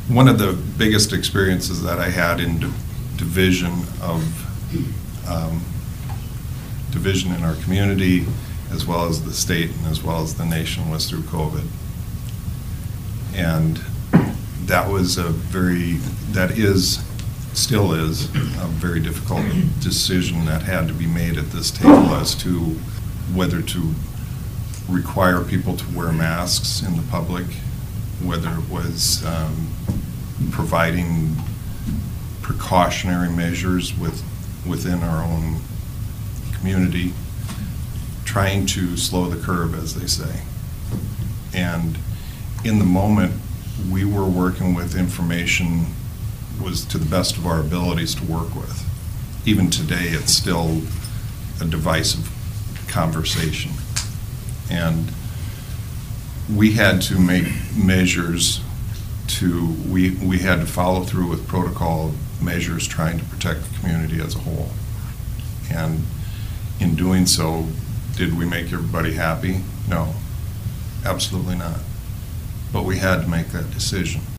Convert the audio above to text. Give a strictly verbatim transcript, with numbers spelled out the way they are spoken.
one of the biggest experiences that I had in di division of um, division in our community, as well as the state and as well as the nation, was through COVID. And that was a very, that is, still is, a very difficult decision that had to be made at this table as to whether to require people to wear masks in the public, whether it was um, providing precautionary measures with, within our own community, trying to slow the curve, as they say. And in the moment, we were working with information was to the best of our abilities to work with. Even today, it's still a divisive conversation. And we had to make measures to, we, we had to follow through with protocol measures trying to protect the community as a whole. And in doing so, did we make everybody happy? No, absolutely not. But we had to make that decision.